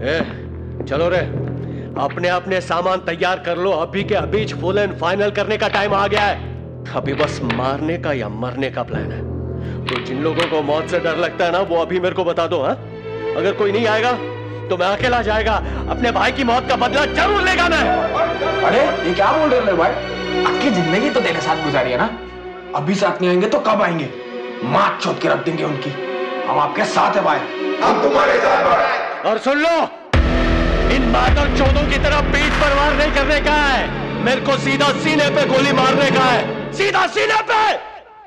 ए, चलो रे, अपने अपने सामान तैयार कर लो। अभी के अभी फुल एंड फाइनल करने का टाइम आ गया है। अभी बस मारने का या मरने का प्लान है। तो जिन लोगों को मौत से डर लगता है ना, वो अभी मेरे को बता दो। हाँ, अगर कोई नहीं आएगा तो मैं अकेला जाएगा। अपने भाई की मौत का बदला जरूर लेगा मैं। अरे ये क्या बोल रहे हो भाई? आपकी जिंदगी तो तेरे साथ गुजारी है ना, अभी साथ नहीं आएंगे तो कब आएंगे? मार चोट के रख देंगे उनकी। हम आपके साथ है भाई, हम तुम्हारे साथ भाई। और सुन लो, इन मादर चोदों की तरह पीठ पर वार नहीं करने का है, मेरे को सीधा सीने पे गोली मारने का है। सीधा सीने पे।